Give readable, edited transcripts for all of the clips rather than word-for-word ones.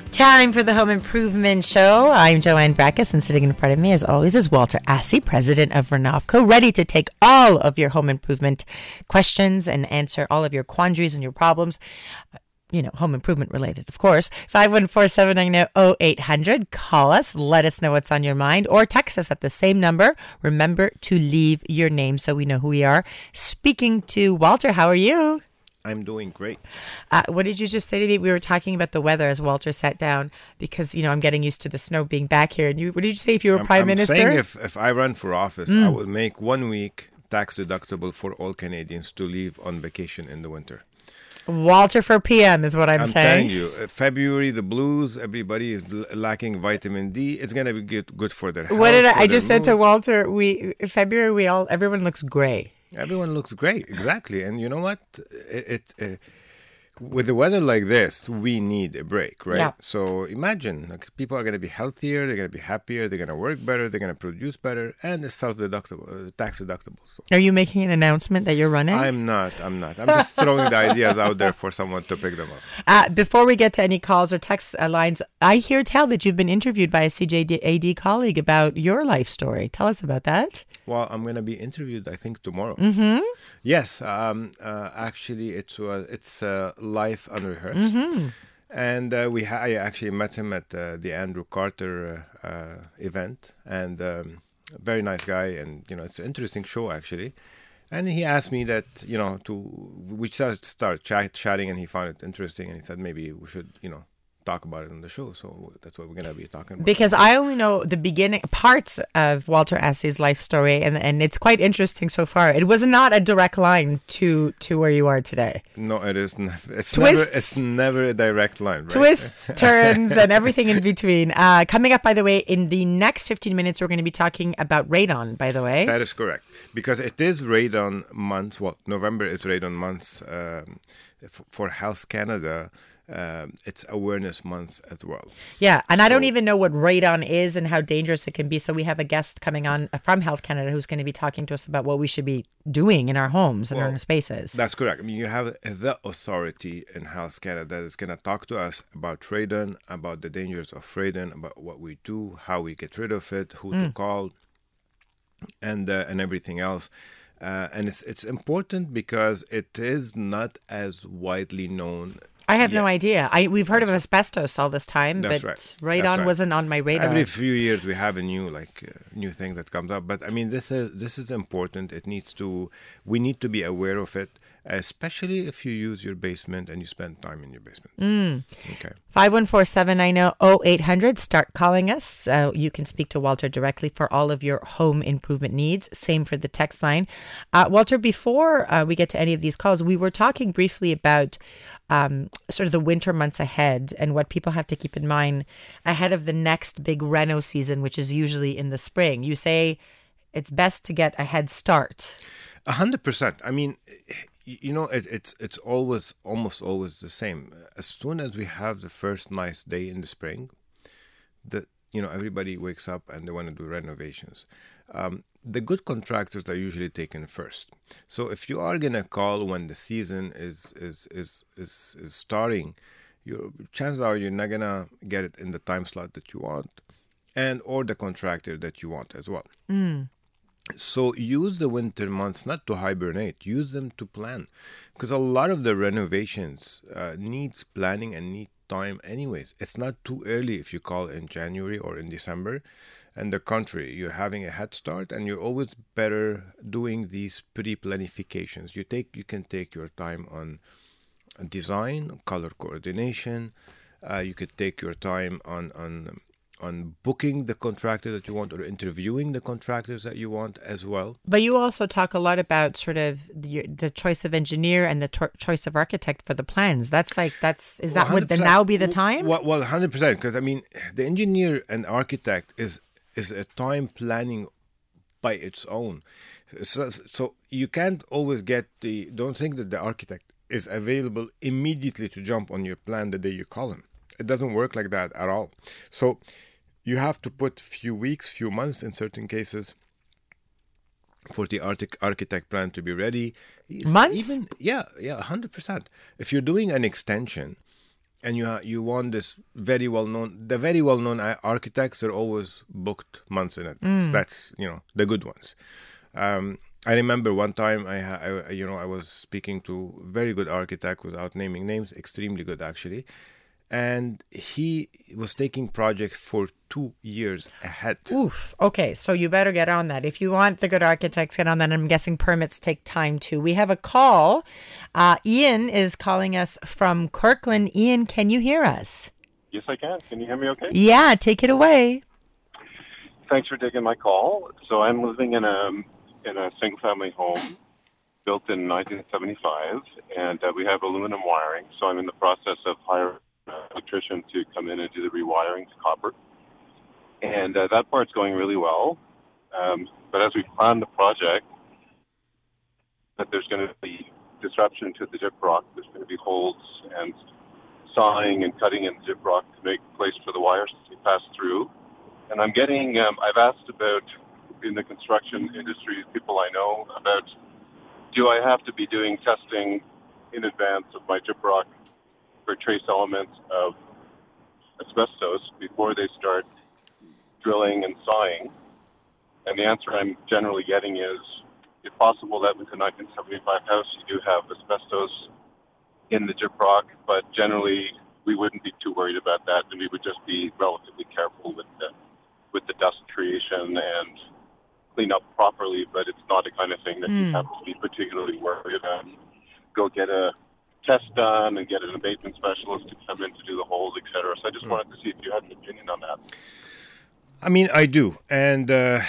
Time for the Home Improvement Show. I'm Joanne Backus, and sitting in front of me, as always, is Walter Assey, president of Renovco, ready to take all of your home improvement questions and answer all of your quandaries and your problems. Home improvement related, of course. 514-790-0800. Call us. Let us know what's on your mind, or text us at the same number. Remember to leave your name so we know who we are. Speaking to Walter, how are you? I'm doing great. What did you just say to me? We were talking about the weather as Walter sat down because, I'm getting used to the snow being back here. And what did you say if you were Prime Minister? I'm saying if I run for office, I will make 1 week tax deductible for all Canadians to leave on vacation in the winter. Walter for PM is what I'm saying. I'm telling you, February, the blues, everybody is lacking vitamin D. It's going to be good for their health. What did I just said to Walter, February, everyone looks gray. Everyone looks great, exactly. And you know what? With the weather like this, we need a break, right? Yeah. So imagine, people are going to be healthier, they're going to be happier, they're going to work better, they're going to produce better, and it's self-deductible, tax deductible. So. Are you making an announcement that you're running? I'm not. I'm just throwing the ideas out there for someone to pick them up. Before we get to any calls or text lines, I hear tell that you've been interviewed by a CJAD colleague about your life story. Tell us about that. Well, I'm going to be interviewed, I think, tomorrow. Mm-hmm. Yes. Actually, it's live unrehearsed. Mm-hmm. And I actually met him at the Andrew Carter event. And very nice guy. And, it's an interesting show, actually. And he asked me that, we started chatting, and he found it interesting. And he said, maybe we should, talk about it on the show. So that's what we're going to be talking about. Because I only know the beginning parts of Walter Assey's life story, and it's quite interesting so far. It was not a direct line to where you are today. No, it is never. It's never a direct line, right? Twists, turns, and everything in between. Coming up, by the way, in the next 15 minutes, we're going to be talking about radon, by the way. That is correct. Because it is radon month. Well, November is radon month for Health Canada. It's awareness month as well. Yeah, and I don't even know what radon is and how dangerous it can be. So we have a guest coming on from Health Canada who's going to be talking to us about what we should be doing in our homes and our spaces. That's correct. I mean, you have the authority in Health Canada that is going to talk to us about radon, about the dangers of radon, about what we do, how we get rid of it, who to call, and everything else. And it's important because it is not as widely known. I have no idea. We've heard of asbestos all this time, That's but right. radon wasn't on my radar. Every few years we have a new thing that comes up. But I mean, this is important. We need to be aware of it, especially if you use your basement and you spend time in your basement. Okay. 514-790-0800. Start calling us. You can speak to Walter directly for all of your home improvement needs. Same for the text line. Walter, before we get to any of these calls, we were talking briefly about sort of the winter months ahead and what people have to keep in mind ahead of the next big reno season, which is usually in the spring. You say it's best to get a head start. 100%. I mean, it's almost always the same. As soon as we have the first nice day in the spring, everybody wakes up and they want to do renovations. The good contractors are usually taken first. So if you are gonna call when the season is starting, your chances are you're not gonna get it in the time slot that you want, or the contractor that you want as well. So use the winter months not to hibernate. Use them to plan, because a lot of the renovations needs planning and need time anyways. It's not too early if you call in January or in December. And the contrary, you're having a head start, and you're always better doing these pre-planifications. You can take your time on design, color coordination. You could take your time on booking the contractor that you want, or interviewing the contractors that you want as well. But you also talk a lot about sort of the choice of engineer and the choice of architect for the plans. Would now be the time? Well, 100%, because I mean, the engineer and architect is a time planning by its own. So you can't always don't think that the architect is available immediately to jump on your plan the day you call him. It doesn't work like that at all. So you have to put few weeks, few months in certain cases for the architect plan to be ready. Months? 100%. If you're doing an extension, and you want this very well known architects are always booked months in advance. That's the good ones. I remember one time I was speaking to a very good architect without naming names, extremely good actually, and he was taking projects for 2 years ahead. Oof. Okay, so you better get on that. If you want the good architects, get on that. I'm guessing permits take time too. We have a call. Ian is calling us from Kirkland. Ian, can you hear us? Yes, I can. Can you hear me okay? Yeah, take it away. Thanks for taking my call. So I'm living in a single-family home built in 1975, and we have aluminum wiring. So I'm in the process of hiring an electrician to come in and do the rewiring to copper. And that part's going really well. But as we plan the project, that there's going to be disruption to the gyprock. There's going to be holes and sawing and cutting in the gyprock to make place for the wires to pass through. And I'm getting, I've asked about, in the construction industry, people I know about, do I have to be doing testing in advance of my gyprock for trace elements of asbestos before they start drilling and sawing? And the answer I'm generally getting is, it's possible that with the 1975 house you do have asbestos in the gyprock, but generally we wouldn't be too worried about that, and we would just be relatively careful with the dust creation and clean up properly, but it's not the kind of thing that you have to be particularly worried about. Go get a test done and get an abatement specialist to come in to do the holes, etc. So I just wanted to see if you had an opinion on that. I mean, I do, and the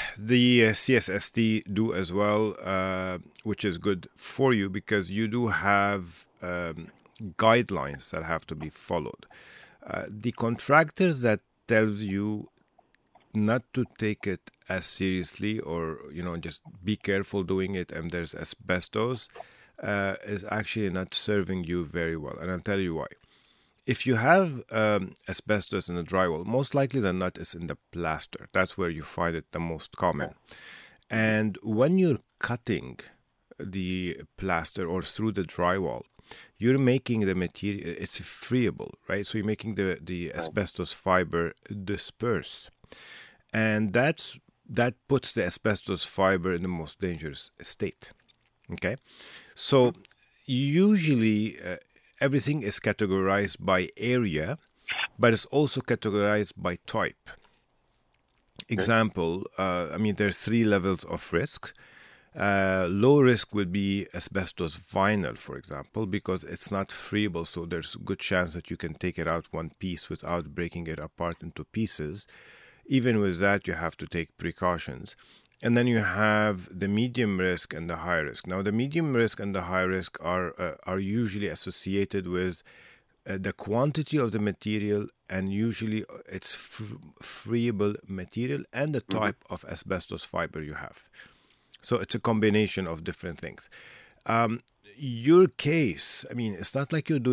CSST do as well, which is good for you because you do have guidelines that have to be followed. The contractors that tells you not to take it as seriously or, just be careful doing it and there's asbestos is actually not serving you very well. And I'll tell you why. If you have asbestos in the drywall, most likely than not is in the plaster. That's where you find it the most common. And when you're cutting the plaster or through the drywall, you're making the material, it's friable, right? So you're making the asbestos fiber disperse. And that puts the asbestos fiber in the most dangerous state. Okay? So usually everything is categorized by area, but it's also categorized by type. Example, there's 3 levels of risk. Low risk would be asbestos vinyl, for example, because it's not friable, so there's a good chance that you can take it out one piece without breaking it apart into pieces. Even with that, you have to take precautions. And then you have the medium risk and the high risk. Now, the medium risk and the high risk are usually associated with the quantity of the material, and usually it's friable material and the type of asbestos fiber you have. So it's a combination of different things. Your case, it's not like you're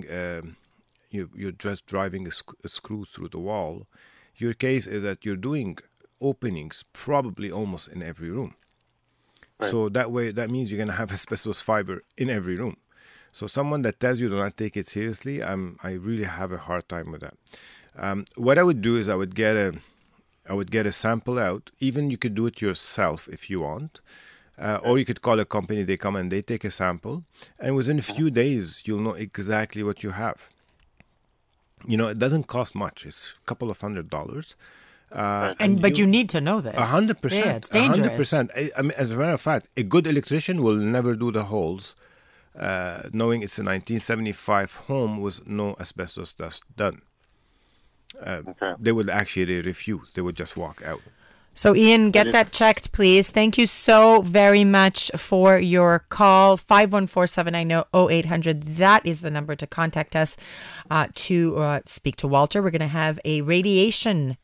you're just driving a screw through the wall. Your case is that you're doing openings probably almost in every room. Right. So that means you're going to have asbestos fiber in every room. So someone that tells you do not take it seriously, I really have a hard time with that. What I would do is I would get a sample out. Even you could do it yourself if you want. Or you could call a company, they come and they take a sample. And within a few days, you'll know exactly what you have. It doesn't cost much. It's a couple of $100. But you need to know this. 100%. Yeah, it's dangerous. 100%. As a matter of fact, a good electrician will never do the holes, knowing it's a 1975 home with no asbestos dust done. They would actually refuse. They would just walk out. So, Ian, get that checked, please. Thank you so very much for your call. 514-790-0800. That is the number to contact us to speak to Walter. We're going to have a radon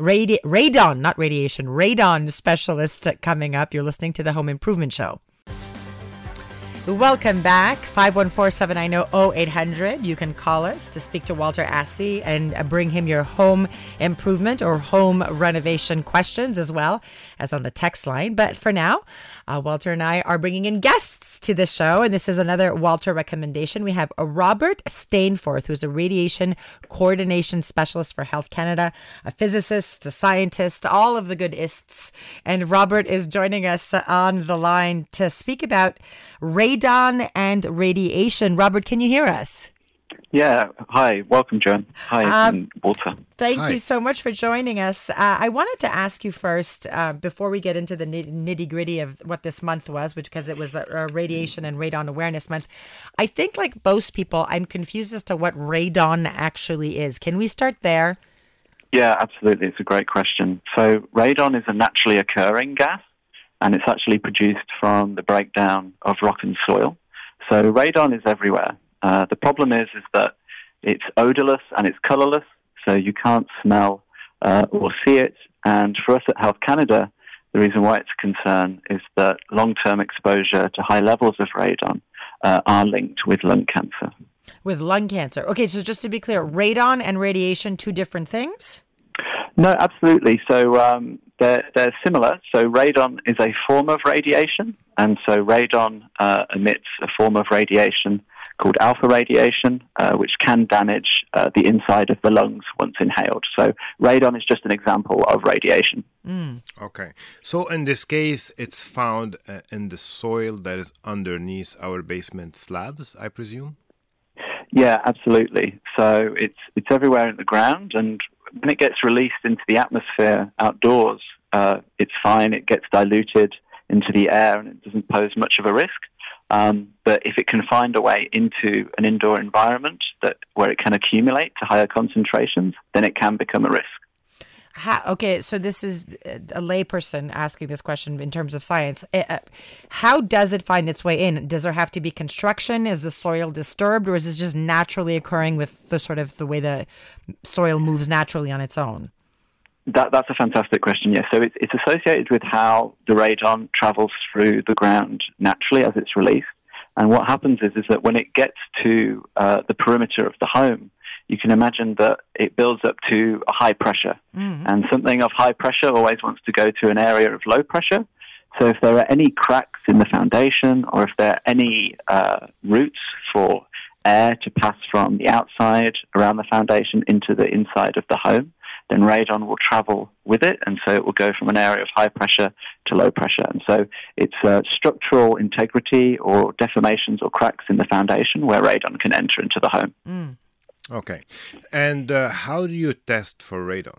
specialist coming up. You're listening to the Home Improvement Show. Welcome back. 514-790-0800. You can call us to speak to Walter Assey and bring him your home improvement or home renovation questions as well as on the text line. But for now, Walter and I are bringing in guests to the show, and this is another Walter recommendation. We have Robert Stainforth, who's a radiation coordination specialist for Health Canada, a physicist, a scientist, all of the good ists. And Robert is joining us on the line to speak about radon and radiation. Robert, can you hear us? Yeah. Hi. Welcome, Joan. Hi, Walter. Thank you so much for joining us. I wanted to ask you first, before we get into the nitty-gritty of what this month was, because it was a Radiation and Radon Awareness Month. I think, like most people, I'm confused as to what radon actually is. Can we start there? Yeah, absolutely. It's a great question. So radon is a naturally occurring gas, and it's actually produced from the breakdown of rock and soil. So radon is everywhere. The problem is that it's odorless and it's colorless, so you can't smell or see it. And for us at Health Canada, the reason why it's a concern is that long-term exposure to high levels of radon are linked with lung cancer. With lung cancer. Okay, so just to be clear, radon and radiation, two different things? No, absolutely. So they're similar. So radon is a form of radiation, and so radon emits a form of radiation called alpha radiation, which can damage the inside of the lungs once inhaled. So radon is just an example of radiation. Okay. So in this case, it's found in the soil that is underneath our basement slabs, I presume? Yeah, absolutely. So it's everywhere in the ground, and when it gets released into the atmosphere outdoors, it's fine. It gets diluted into the air, and it doesn't pose much of a risk. But if it can find a way into an indoor environment where it can accumulate to higher concentrations, then it can become a risk. Okay, so this is a layperson asking this question in terms of science. How does it find its way in? Does there have to be construction? Is the soil disturbed, or is this just naturally occurring with the way the soil moves naturally on its own? That's a fantastic question, yes. So it's associated with how the radon travels through the ground naturally as it's released. And what happens is that when it gets to the perimeter of the home, you can imagine that it builds up to a high pressure. Mm-hmm. And something of high pressure always wants to go to an area of low pressure. So if there are any cracks in the foundation, or if there are any routes for air to pass from the outside around the foundation into the inside of the home, then radon will travel with it, and so it will go from an area of high pressure to low pressure. And so it's structural integrity or deformations or cracks in the foundation where radon can enter into the home. Mm. Okay. And how do you test for radon?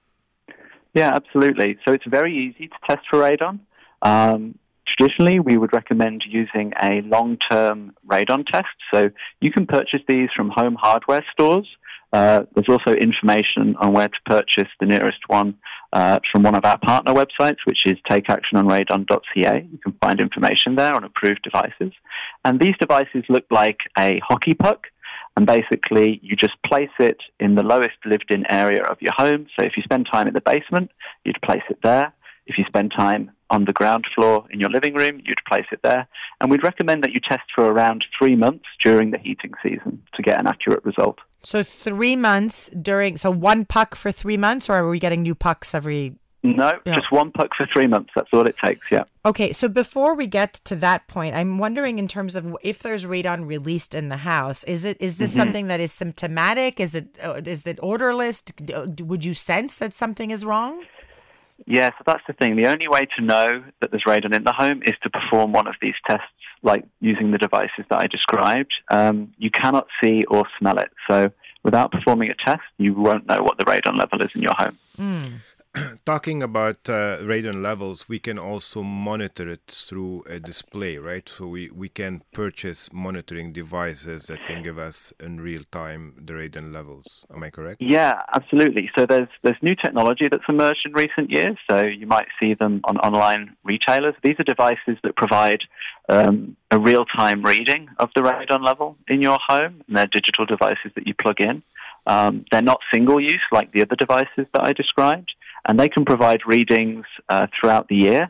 Yeah, absolutely. So it's very easy to test for radon. Traditionally, we would recommend using a long-term radon test. So you can purchase these from home hardware stores. There's also information on where to purchase the nearest one from one of our partner websites, which is takeactiononradon.ca. You can find information there on approved devices. And these devices look like a hockey puck. And basically, you just place it in the lowest lived-in area of your home. So if you spend time in the basement, you'd place it there. If you spend time on the ground floor in your living room, you'd place it there. And we'd recommend that you test for around 3 months during the heating season to get an accurate result. So 3 months so one puck for 3 months, or are we getting new pucks every... No, just one puck for 3 months. That's all it takes, yeah. Okay, so before we get to that point, I'm wondering in terms of if there's radon released in the house, is this something that is symptomatic? Is it odorless? Would you sense that something is wrong? Yeah, so that's the thing. The only way to know that there's radon in the home is to perform one of these tests, like using the devices that I described. You cannot see or smell it. So without performing a test, you won't know what the radon level is in your home. Mm. Talking about radon levels, we can also monitor it through a display, right? So we can purchase monitoring devices that can give us in real time the radon levels. Am I correct? Yeah, absolutely. So there's new technology that's emerged in recent years. So you might see them on online retailers. These are devices that provide a real-time reading of the radon level in your home, and they're digital devices that you plug in. They're not single-use like the other devices that I described, and they can provide readings throughout the year.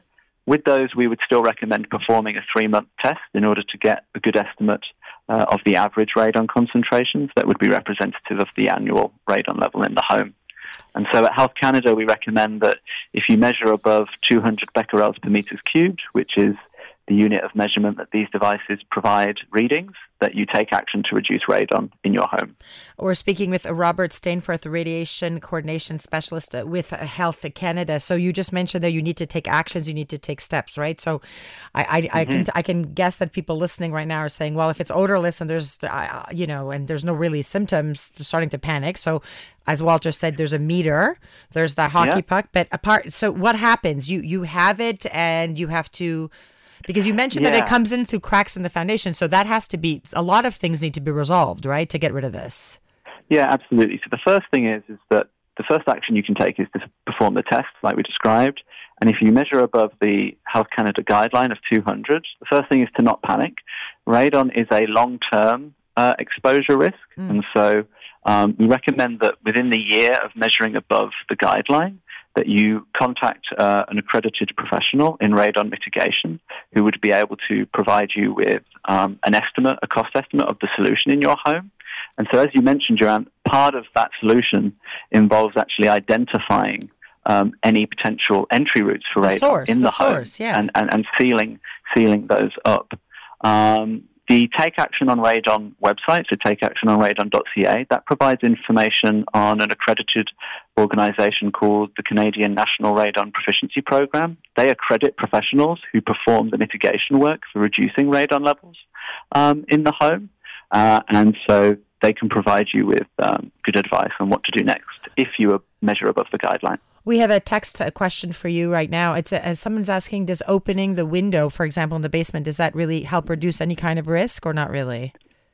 With those, we would still recommend performing a 3-month test in order to get a good estimate of the average radon concentrations that would be representative of the annual radon level in the home. And so at Health Canada, we recommend that if you measure above 200 becquerels per meters cubed, which is the unit of measurement that these devices provide readings, that you take action to reduce radon in your home. We're speaking with Robert Stainforth, Radiation Coordination Specialist with Health Canada. So you just mentioned that you need to take actions, you need to take steps, right? So I can guess that people listening right now are saying, well, if it's odorless and there's, and there's no really symptoms, they're starting to panic. So as Walter said, there's a meter, there's the hockey puck, but so what happens? You have it and you have to... Because you mentioned that it comes in through cracks in the foundation. So that has to be, a lot of things need to be resolved, right, to get rid of this? Yeah, absolutely. So the first thing is that the first action you can take is to perform the test like we described. And if you measure above the Health Canada guideline of 200, the first thing is to not panic. Radon is a long-term exposure risk. And so we recommend that within the year of measuring above the guideline, that you contact an accredited professional in radon mitigation who would be able to provide you with an estimate, a cost estimate of the solution in your home. And so as you mentioned, Joanne, part of that solution involves actually identifying any potential entry routes for radon in the home and sealing those up. The Take Action on Radon website, so takeactiononradon.ca, that provides information on an accredited organisation called the Canadian National Radon Proficiency Program. They accredit professionals who perform the mitigation work for reducing radon levels in the home. And so they can provide you with good advice on what to do next if you measure above the guideline. We have a text question for you right now. It's someone's asking, does opening the window, for example, in the basement, does that really help reduce any kind of risk or not really?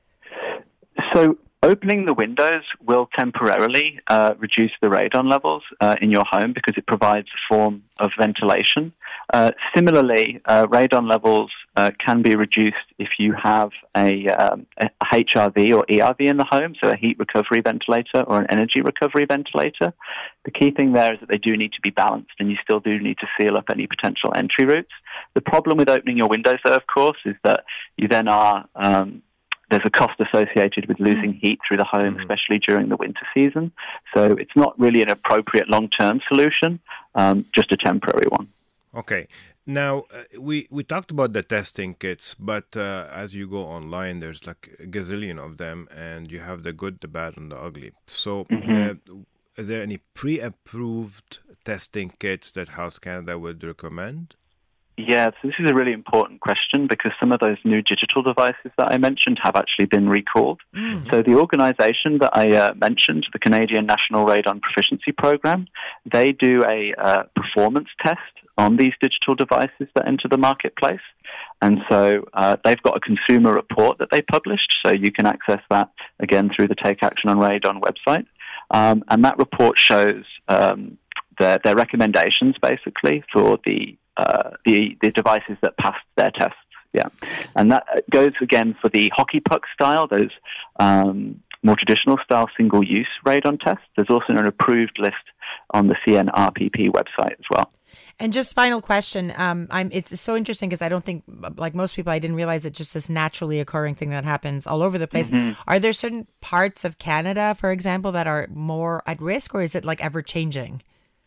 So opening the windows will temporarily reduce the radon levels in your home because it provides a form of ventilation. Similarly, radon levels can be reduced if you have a HRV or ERV in the home, so a heat recovery ventilator or an energy recovery ventilator. The key thing there is that they do need to be balanced, and you still do need to seal up any potential entry routes. The problem with opening your windows, though, of course, is that you then are... there's a cost associated with losing heat through the home, especially during the winter season. So it's not really an appropriate long-term solution, just a temporary one. Okay. Now, we talked about the testing kits, but as you go online, there's like a gazillion of them, and you have the good, the bad, and the ugly. So is there any pre-approved testing kits that Health Canada would recommend? Yeah, so this is a really important question because some of those new digital devices that I mentioned have actually been recalled. So the organisation that I mentioned, the Canadian National Radon Proficiency Program, they do a performance test on these digital devices that enter the marketplace. And so they've got a consumer report that they published, so you can access that again through the Take Action on Radon website. And that report shows their recommendations, basically, for the devices that passed their tests. Yeah, and that goes again for the hockey puck style, those more traditional style single-use radon tests. There's also an approved list on the CNRPP website as well. And just final question, it's so interesting because I don't think, like most people, I didn't realize it's just this naturally occurring thing that happens all over the place. Are there certain parts of Canada, for example, that are more at risk, or is it like ever changing?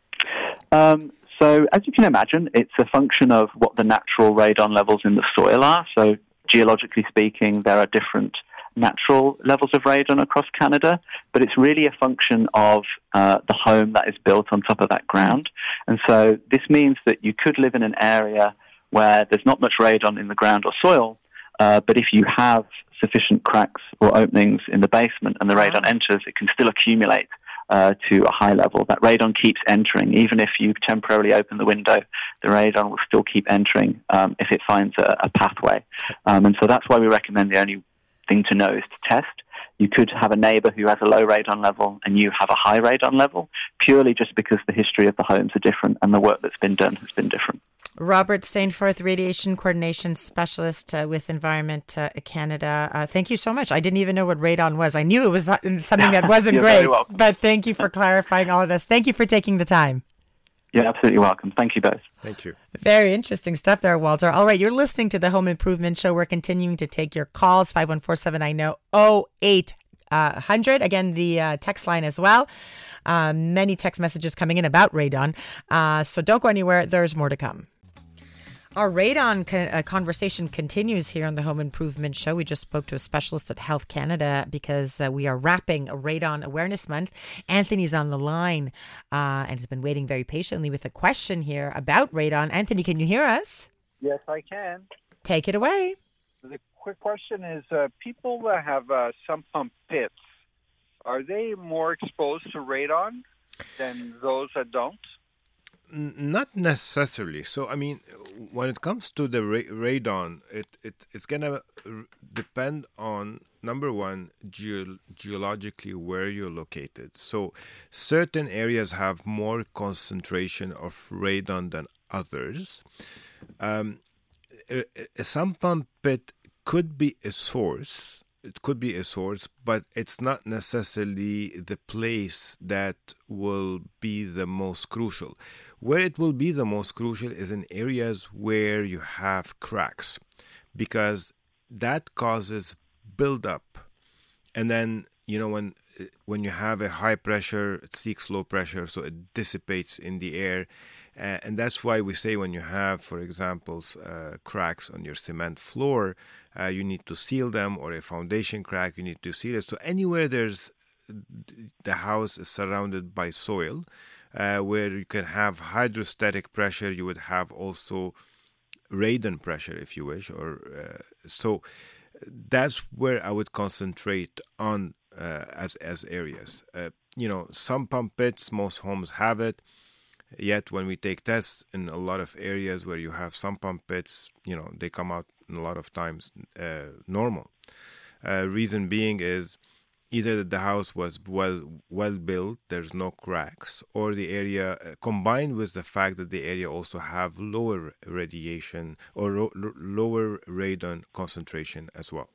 So as you can imagine, it's a function of what the natural radon levels in the soil are. So geologically speaking, there are different natural levels of radon across Canada, but it's really a function of the home that is built on top of that ground. And so this means that you could live in an area where there's not much radon in the ground or soil, but if you have sufficient cracks or openings in the basement and the radon enters, it can still accumulate to a high level. That radon keeps entering. Even if you temporarily open the window, the radon will still keep entering if it finds a pathway. And so that's why we recommend the only thing to know is to test. You could have a neighbour who has a low radon level and you have a high radon level, purely just because the history of the homes are different and the work that's been done has been different. Robert Stainforth, Radiation Coordination Specialist with Environment Canada. Thank you so much. I didn't even know what radon was. I knew it was something that wasn't great, but thank you for clarifying all of this. Thank you for taking the time. You're absolutely welcome. Thank you both. Thank you. Very interesting stuff there, Walter. All right, you're listening to the Home Improvement Show. We're continuing to take your calls, 514-790-0800. Again, the text line as well. Many text messages coming in about radon. So don't go anywhere. There's more to come. Our radon conversation continues here on the Home Improvement Show. We just spoke to a specialist at Health Canada because we are wrapping Radon Awareness Month. Anthony's on the line and has been waiting very patiently with a question here about radon. Anthony, can you hear us? Yes, I can. Take it away. The quick question is, people that have sump pump pits, are they more exposed to radon than those that don't? Not necessarily. So, I mean, when it comes to the radon, it's going to depend on, number one, geologically where you're located. So, certain areas have more concentration of radon than others. A sump pump pit could be a source. It could be a source, but it's not necessarily the place that will be the most crucial. Where it will be the most crucial is in areas where you have cracks, because that causes buildup. And then, you know, when you have a high pressure, it seeks low pressure, so it dissipates in the air. And that's why we say when you have, for example, cracks on your cement floor, you need to seal them, or a foundation crack, you need to seal it. So anywhere the house is surrounded by soil, where you can have hydrostatic pressure, you would have also radon pressure, if you wish. So that's where I would concentrate on as areas. Some pump pits, most homes have it. Yet when we take tests in a lot of areas where you have some pump pits, they come out a lot of times normal. Reason being is either the house was well built, there's no cracks, or the area, combined with the fact that the area also have lower radiation or lower radon concentration as well.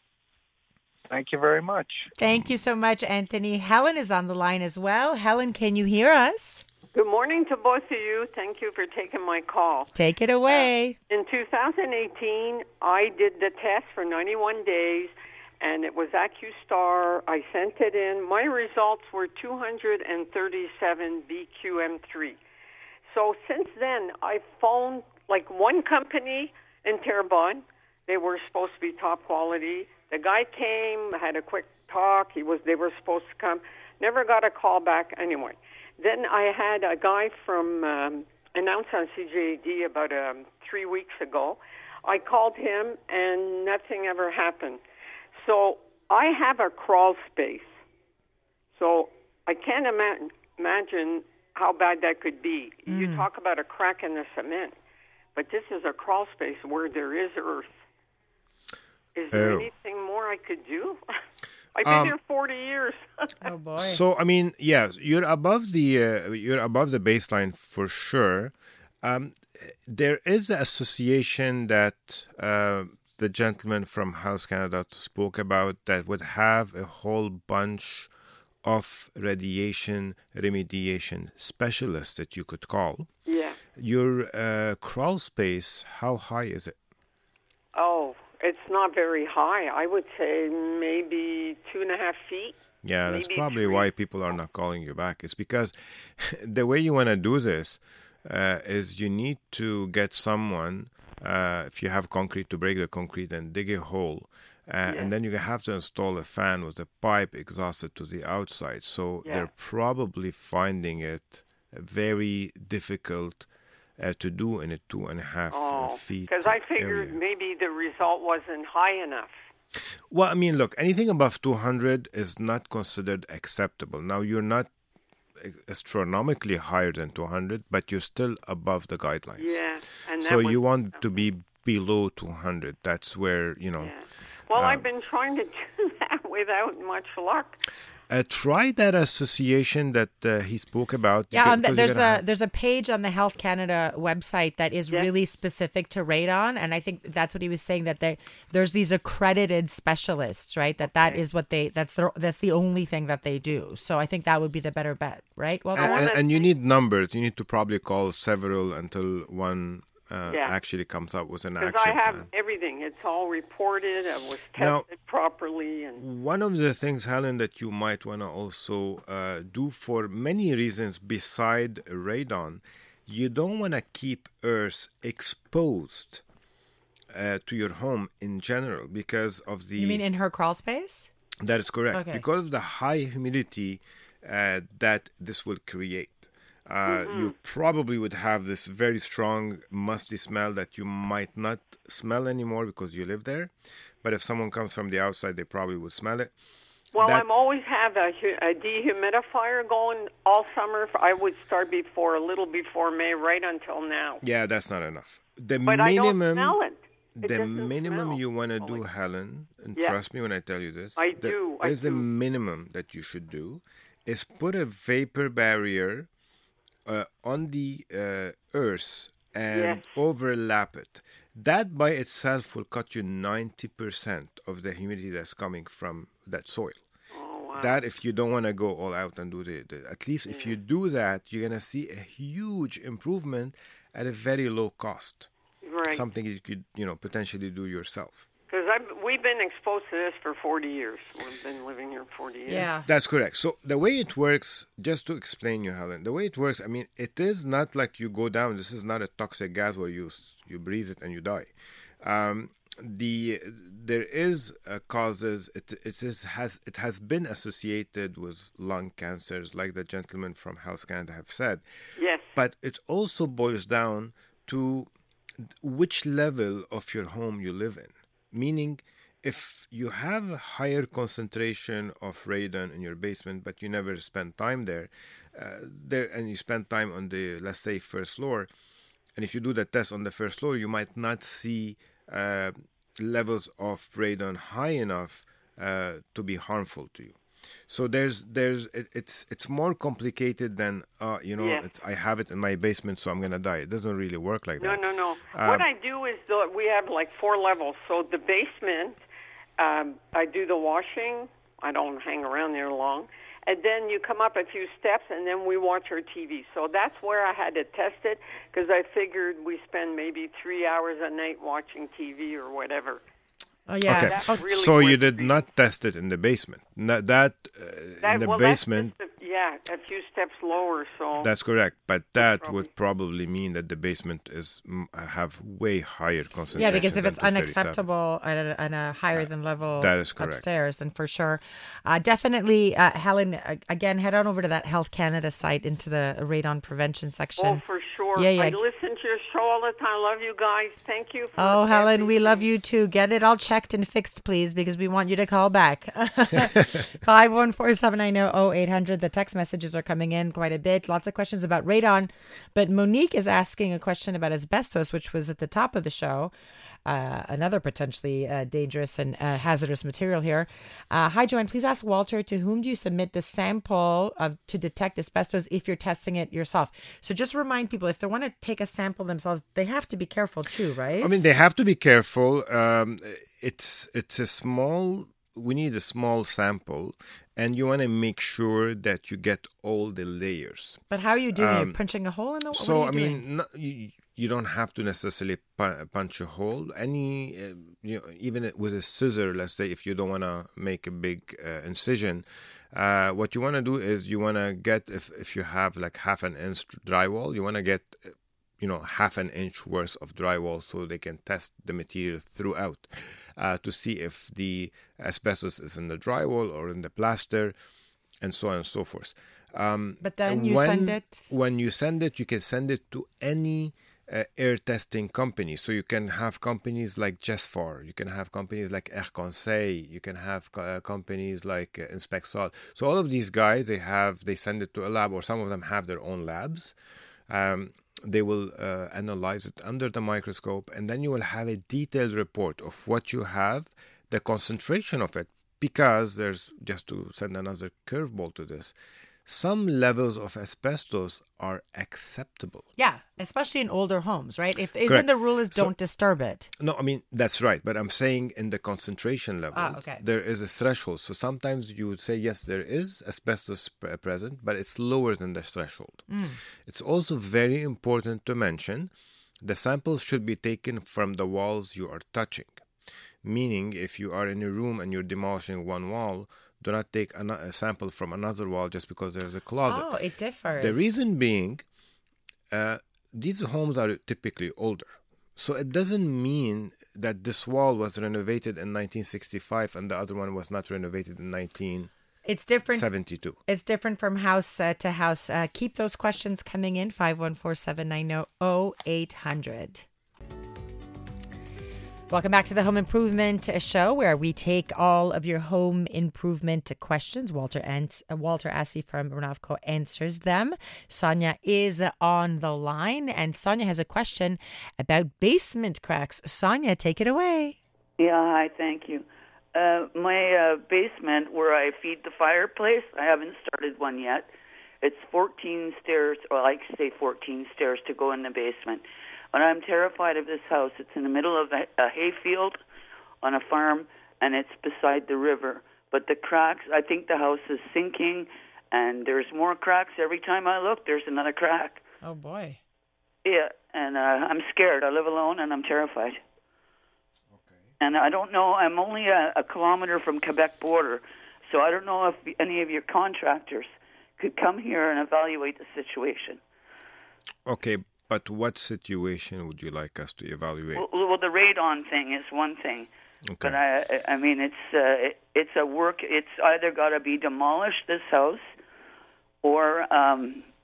Thank you very much. Thank you so much, Anthony. Helen is on the line as well. Helen, can you hear us? Good morning to both of you. Thank you for taking my call. Take it away. In 2018, I did the test for 91 days, and it was AccuStar. I sent it in. My results were 237 BQM3. So since then, I phoned like one company in Terrebonne. They were supposed to be top quality. The guy came, had a quick talk. They were supposed to come. Never got a call back anyway. Then I had a guy from announced on CJAD about 3 weeks ago. I called him, and nothing ever happened. So I have a crawl space. So I can't imagine how bad that could be. You talk about a crack in the cement, but this is a crawl space where there is earth. Is there anything more I could do? I've been here 40 years. Oh boy! So I mean, yes, you're above the baseline for sure. There is an association that the gentleman from Health Canada spoke about that would have a whole bunch of radiation remediation specialists that you could call. Yeah. Your crawl space, how high is it? Oh, it's not very high. I would say maybe 2.5 feet. Yeah, that's probably 3. why people are not calling you back. It's because the way you want to do this is you need to get someone, if you have concrete, to break the concrete and dig a hole. And then you have to install a fan with a pipe exhausted to the outside. So they're probably finding it very difficult to do in a 2.5 feet. Because I figured area. maybe the result wasn't high enough. Well, I mean, look, anything above 200 is not considered acceptable. Now, you're not astronomically higher than 200, but you're still above the guidelines. Yeah. And so you want to be below 200. That's where, Yeah. Well, I've been trying to do that without much luck. Try that association that he spoke about. Yeah, there's a page on the Health Canada website that is really specific to radon, and I think that's what he was saying, that there's these accredited specialists, right? That is what that's the only thing that they do. So I think that would be the better bet, right? Well, and you need numbers. You need to probably call several until one actually comes up with an action plan. Because I have plan. everything. It's all reported. It was tested properly. And one of the things, Helen, that you might want to also do for many reasons beside radon, you don't want to keep earth exposed to your home in general because of the... You mean in her crawl space? That is correct. Okay. Because of the high humidity that this will create. You probably would have this very strong musty smell that you might not smell anymore because you live there. But if someone comes from the outside, they probably would smell it. Well, I'm always have a dehumidifier going all summer. I would start a little before May, right until now. Yeah, that's not enough. But I don't smell it. The minimum you want to do, Helen, and trust me when I tell you this, there's a minimum that you should do, is put a vapor barrier on the earth and overlap it. That by itself will cut you 90% of the humidity that's coming from that soil. Oh, wow. That if you don't want to go all out and do at least if you do that, you're going to see a huge improvement at a very low cost. Right. Something you could, potentially do yourself. Because we've been exposed to this for 40 years. We've been living here 40 years. Yeah. That's correct. So the way it works, just to explain you, Helen, the way it works, I mean, it is not like you go down. This is not a toxic gas where you breathe it and you die. There is causes. It has been associated with lung cancers, like the gentleman from Health Canada have said. Yes. But it also boils down to which level of your home you live in. Meaning, if you have a higher concentration of radon in your basement, but you never spend time there, and you spend time on the, let's say, first floor, and if you do the test on the first floor, you might not see levels of radon high enough to be harmful to you. So it's more complicated than I have it in my basement, so I'm gonna die. It doesn't really work like that. No. What I do is we have like 4 levels. So the basement, I do the washing. I don't hang around there long. And then you come up a few steps, and then we watch our TV. So that's where I had to test it, because I figured we spend maybe 3 hours a night watching TV or whatever. Oh, yeah. Okay. So you did not test it in the basement. In the basement. A few steps lower. So that's correct, but that would probably mean that the basement have way higher concentration. Yeah, because if it's unacceptable at a higher than level that is correct. Upstairs, then for sure, definitely, Helen. Again, head on over to that Health Canada site into the radon prevention section. Oh, for sure. Yeah. I listen to your show all the time. Love you guys. Thank you. Oh, Helen, we love you too. Get it all checked and fixed, please, because we want you to call back. 514-790-0800. The text messages are coming in quite a bit. Lots of questions about radon. But Monique is asking a question about asbestos, which was at the top of the show. Another potentially dangerous and hazardous material here. Hi, Joanne. Please ask Walter, to whom do you submit the sample to detect asbestos if you're testing it yourself? So just remind people, if they want to take a sample themselves, they have to be careful too, right? I mean, they have to be careful. It's a small... We need a small sample, and you want to make sure that you get all the layers. But how are you doing it? Punching a hole in the wall? So, you don't have to necessarily punch a hole. Even with a scissor, let's say, if you don't want to make a big incision, what you want to do is you want to get, if you have like half an inch drywall, you want to get half an inch worth of drywall so they can test the material throughout to see if the asbestos is in the drywall or in the plaster, and so on and so forth. But then send it? When you send it, you can send it to any air testing company. So you can have companies like Jesfar, you can have companies like Air Conseil, you can have companies like Inspexol. So all of these guys, they send it to a lab, or some of them have their own labs. They will analyze it under the microscope, and then you will have a detailed report of what you have, the concentration of it, because there's, just to send another curveball to this, some levels of asbestos are acceptable. Yeah, especially in older homes, right? If isn't Correct. the rule is So- don't disturb it. No, I mean, that's right. But I'm saying in the concentration levels, okay. there is a threshold. So sometimes you would say, yes, there is asbestos present, but it's lower than the threshold. It's also very important to mention the sample should be taken from the walls you are touching. Meaning, if you are in a room and you're demolishing one wall, do not take a sample from another wall just because there's a closet. Oh, it differs. The reason being, these homes are typically older. So it doesn't mean that this wall was renovated in 1965 and the other one was not renovated in 1972. It's different. It's different from house to house. Keep those questions coming in, 514-790-0800. Welcome back to the Home Improvement Show, where we take all of your home improvement questions. Walter Assey from Renavco answers them. Sonia is on the line, and Sonia has a question about basement cracks. Sonia, take it away. Yeah, hi, thank you. My basement where I feed the fireplace, I haven't started one yet. It's 14 stairs, or I like to say 14 stairs to go in the basement. But I'm terrified of this house. It's in the middle of a hayfield on a farm, and it's beside the river. But the cracks, I think the house is sinking, and there's more cracks. Every time I look, there's another crack. Oh, boy. Yeah, and I'm scared. I live alone, and I'm terrified. And I don't know, I'm only a kilometer from Quebec border, so I don't know if any of your contractors could come here and evaluate the situation. Okay, but what situation would you like us to evaluate? Well, the radon thing is one thing, Okay. but I mean, it's a work. It's either got to be demolished, this house, or I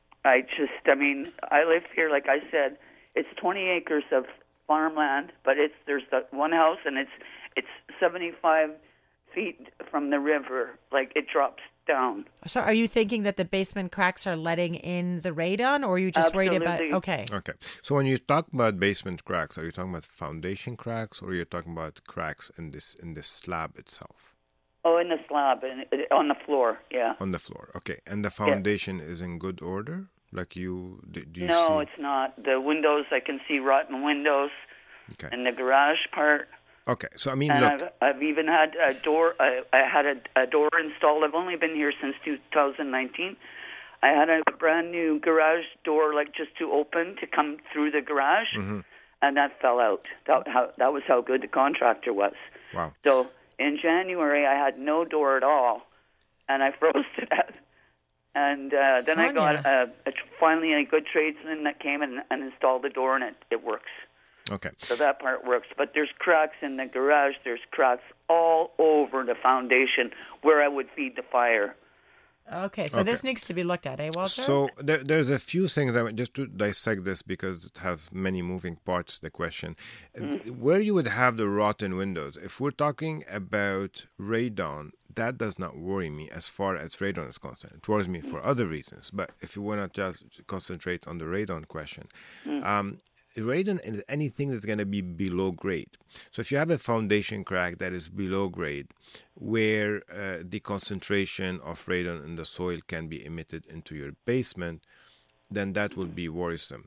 live here, like I said, it's 20 acres of farmland, but there's the one house, and it's 75 feet from the river, like it drops down. So are you thinking that the basement cracks are letting in the radon, or are you just worried about... Absolutely. Okay. Okay. So when you talk about basement cracks, are you talking about foundation cracks, or are you talking about cracks in this slab itself? Oh, in the slab, on the floor, yeah. On the floor. Okay. And the foundation is in good order? Like do you No, see? it's not. The windows, I can see rotten windows, Okay. and the garage part. Okay. So I mean, And look. I've even had a door. I had a door installed. I've only been here since 2019. I had a brand new garage door, like just to open to come through the garage, and that fell out. That was how good the contractor was. Wow. So in January, I had no door at all, and I froze to death. And then I got finally a good tradesman that came and installed the door, and it works. Okay. So that part works. But there's cracks in the garage. There's cracks all over the foundation where I would feed the fire. Okay, so this needs to be looked at, eh, Walter? So there's a few things just to dissect this because it has many moving parts, the question. Where you would have the rotten windows, if we're talking about radon, that does not worry me as far as radon is concerned. It worries me for other reasons. But if you want to just concentrate on the radon question, radon is anything that's going to be below grade. So if you have a foundation crack that is below grade, where the concentration of radon in the soil can be emitted into your basement, then that will be worrisome.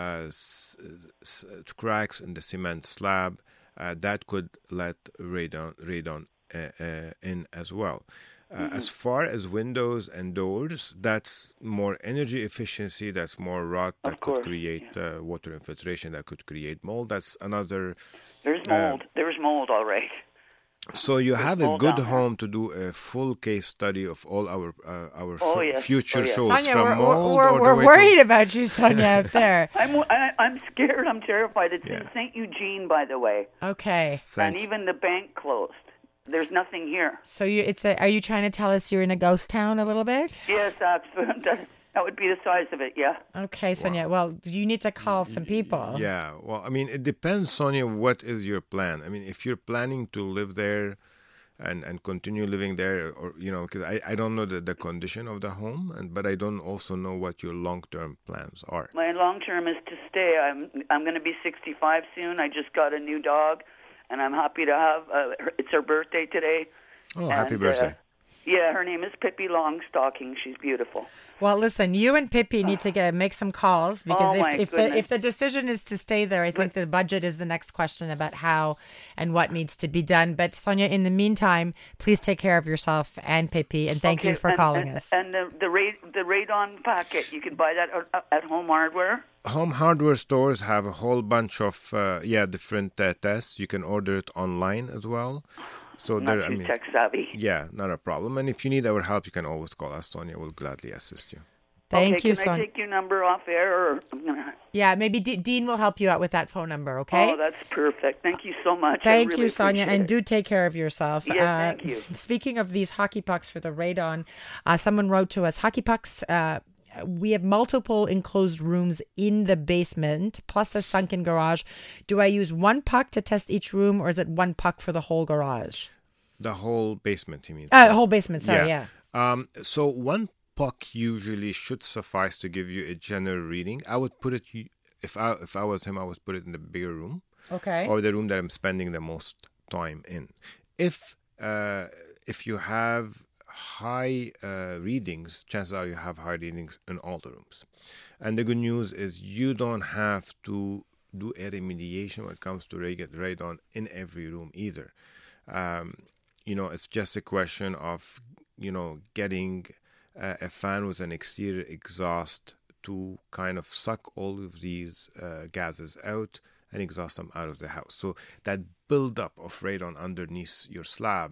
Cracks in the cement slab, that could let radon in as well. As far as windows and doors, that's more energy efficiency, that's more rot that could create water infiltration, that could create mold. That's another... There's mold. There's mold, all right. So you have a good home to do a full case study of all our future shows. Sonia, from mold we're worried about you, Sonia, out there. I'm scared. I'm terrified. It's in St. Eugene, by the way. Okay. And even the bank closed. There's nothing here. So are you trying to tell us you're in a ghost town a little bit? Yes, that would be the size of it, yeah. Okay, Sonia. Wow. Well, you need to call some people. Yeah. Well, I mean, it depends, Sonia, what is your plan? I mean, if you're planning to live there and continue living there, or, because I don't know the condition of the home, but I don't also know what your long-term plans are. My long-term is to stay. I'm going to be 65 soon. I just got a new dog. And I'm happy to have, it's her birthday today, Oh, happy And, birthday. Yeah, her name is Pippi Longstocking. She's beautiful. Well, listen, you and Pippi need to make some calls because Oh, my if goodness. the decision is to stay there, I think the budget is the next question about how and what needs to be done. But Sonia, in the meantime, please take care of yourself and Pippi, and thank you for calling us. And the Radon packet, you can buy that at Home Hardware. Home hardware stores have a whole bunch of different tests. You can order it online as well. So Not too tech savvy. Yeah, not a problem. And if you need our help, you can always call us. Sonia will gladly assist you. Thank you, Can I Sonia. take your number off air? Or I'm gonna... Yeah, maybe Dean will help you out with that phone number, okay? Oh, that's perfect. Thank you so much. Thank I really you, Sonia, appreciate and it. do take care of yourself. Yeah, thank you. Speaking of these hockey pucks for the radon, someone wrote to us, hockey pucks, we have multiple enclosed rooms in the basement, plus a sunken garage. Do I use one puck to test each room, or is it one puck for the whole garage? The whole basement, you mean? Whole basement, sorry, yeah. So one puck usually should suffice to give you a general reading. I would put it, if I was him, I would put it in the bigger room. Okay. Or the room that I'm spending the most time in. If you have high readings, chances are you have high readings in all the rooms. And the good news is you don't have to do a remediation when it comes to radon in every room either. It's just a question of, getting a fan with an exterior exhaust to kind of suck all of these gases out and exhaust them out of the house. So that buildup of radon underneath your slab,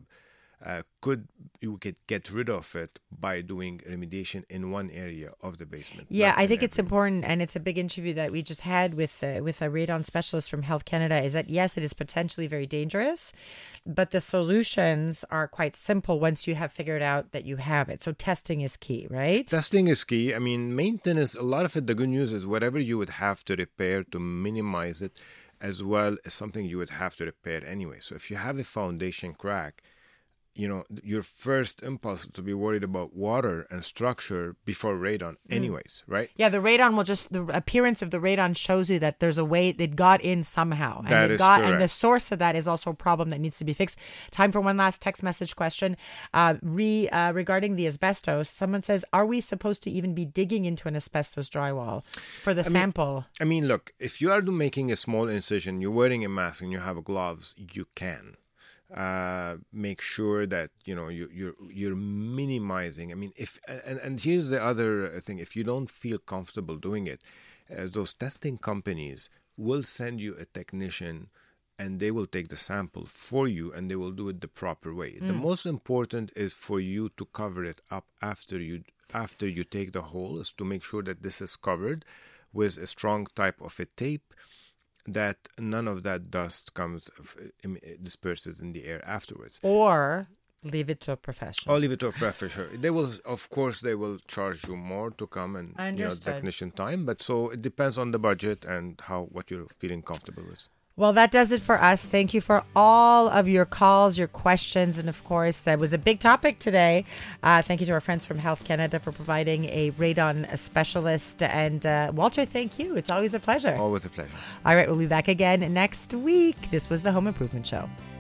you could get rid of it by doing remediation in one area of the basement. Yeah, I think it's important, and it's a big interview that we just had with a radon specialist from Health Canada, is that yes, it is potentially very dangerous, but the solutions are quite simple once you have figured out that you have it. So testing is key, right? Testing is key. I mean, maintenance, a lot of it, the good news is whatever you would have to repair to minimize it, as well as something you would have to repair anyway. So if you have a foundation crack, your first impulse is to be worried about water and structure before radon anyways, right? Yeah, the radon the appearance of the radon shows you that there's a way it got in somehow. And that is correct. And the source of that is also a problem that needs to be fixed. Time for one last text message question. Regarding the asbestos, someone says, are we supposed to even be digging into an asbestos drywall for the sample? Look, if you are making a small incision, you're wearing a mask and you have gloves, you can. Make sure that you're minimizing. And here's the other thing: if you don't feel comfortable doing it, those testing companies will send you a technician, and they will take the sample for you, and they will do it the proper way. The most important is for you to cover it up after you take the hole, is to make sure that this is covered with a strong type of a tape, that none of that dust disperses in the air afterwards. Or leave it to a professional. Or leave it to a professional. They will charge you more to come and technician time. But so it depends on the budget and what you're feeling comfortable with. Well, that does it for us. Thank you for all of your calls, your questions, and of course, that was a big topic today. Thank you to our friends from Health Canada for providing a radon specialist. And Walter, thank you. It's always a pleasure. Always a pleasure. All right, we'll be back again next week. This was the Home Improvement Show.